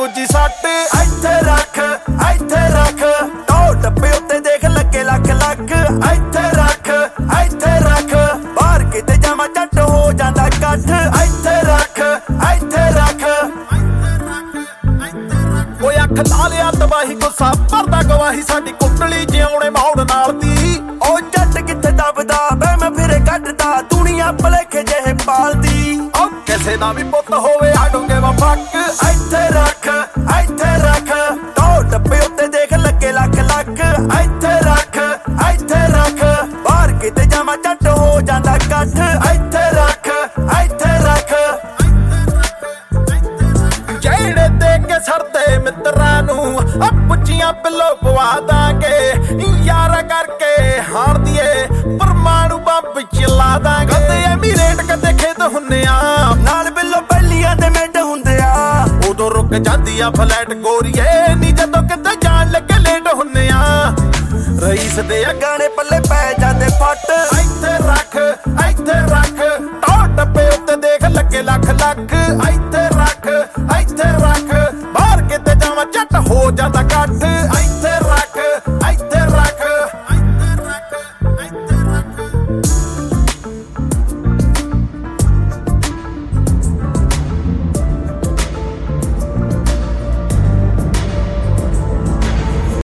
ਗੁੱਜੀ ਸੱਟ ਇੱਥੇ ਰੱਖ ਟੋ ਡੱਬੇ ਉੱਤੇ ਦੇਖ ਲੱਗੇ ਲੱਖ ਲੱਖ ਇੱਥੇ ਰੱਖ ਬਾਹਰ ਕਿਤੇ ਜਾਵਾਂ ਝੱਟ ਹੋ ਜਾਂਦਾ ਇਕੱਠ ਇੱਥੇ ਰੱਖ ਓਏ ਅੱਖ ਲਾ ਲਿਆ ਤਬਾਹੀ ਗੁੱਸਾ ਭਰਦਾ ਗਵਾਹੀ ਸਾਡੀ ਕੁੰਡਲੀ ਜਿਉਣੇ ਮੌੜ ਨਾਲ ਦੀ ਉਹ ਜੱਟ ਕਿੱਥੇ ਦੱਬਦਾ ਬੈ ਮੈਂ ਫਿਰੇ ਕੱਢਦਾ ਦੁਨੀਆ ਭਲੇਖੇ ਜਿਹੇ ਪਾਲਦੀ ਉਹ ਕਿਸੇ ਦਾ ਵੀ ਪੁੱਤ ਹੋਵੇ ਆਡੂਗੇ ਵਾ ਫੱਕ ਇੱਥੇ ਰੱਖ ਟੋ ਡੱਬੇ ਉੱਤੇ ਦੇਖ ਲੱਗੇ ਲੱਖ ਲੱਖ ਇੱਥੇ ਰੱਖ ਬਾਹਰ ਕਿਤੇ ਜਾਵਾਂ ਝੱਟ ਹੋ ਜਾਂਦਾ ਇਕੱਠ ਇੱਥੇ ਰੱਖ ਜਿਹੜੇ ਦੇ ਕੇ ਸਰਦੇ ਮਿੱਤਰਾਂ ਨੂੰ ਆ ਪੁੱਛੀਆਂ ਪਿੱਲੋ ਪਵਾ ਦਾਂਗੇ ਯਾਰਾ ਕਰਕੇ ਹਾਰ ਦੀਏ ਪਰਮਾਣੂ ਬੰਬ ਚਲਾ ਦਾਂਗੇ ਕਦੇ ਐਮੀਰੇਟ ਕਦੇ ਖੇਤ ਹੁੰਨੇ ਆ ਨਾਲ ਬਿੱਲੋ ਪਹਿਲੀਆਂ ਤੇ ਮਿੰਟ ਹੁੰਦੇ ਆ ਉਦੋਂ ਰੁਕ ਜਾਂਦੀ ਆ ਫਲੈਟ ਗੋਰੀਏ ਨੀ ਜਦੋਂ ਕਿਤੇ ਜਾਣ ਲੱਗੇ ਲੇਟ ਹੁੰਨੇ ਆ ਰਈਸ ਦੇ ਗਾਣੇ ਪੱਲੇ ਪੈ ਜਾਂਦੇ ਫੱਟ ਇੱਥੇ ਰੱਖ ਟੋ ਡੱਬੇ ਉੱਤੇ ਦੇਖ ਲੱਗੇ ਲੱਖ ਲੱਖ ਇੱਥੇ ਰੱਖ ਬਾਹਰ ਕਿਤੇ ਜਾਵਾਂ ਝੱਟ ਹੋ ਜਾਂਦਾ ਕੱਠ ਇੱਥੇ